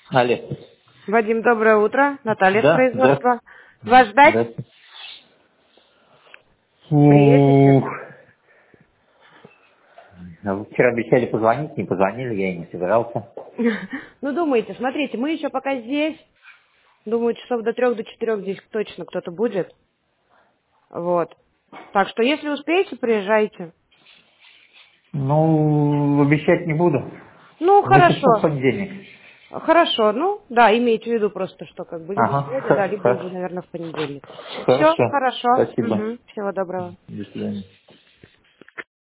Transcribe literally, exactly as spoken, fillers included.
Алло. Вадим, доброе утро. Наталья с Да, да, производства. Вас ждать? да. Приедете? Ух. А вы вчера обещали позвонить, не позвонили, я и не собирался. Ну, думайте, смотрите, мы еще пока здесь. Думаю, часов до трех, до четырех здесь точно кто-то будет. Вот. Так что, если успеете, приезжайте. Ну, обещать не буду. Ну, Напишу в хорошо. понедельник. Хорошо, ну, да, имейте в виду просто, что как бы либо Ага, сегодня, да, х- либо уже, х- наверное, в понедельник. Все, хорошо. хорошо. Спасибо. Угу. Всего доброго. До свидания.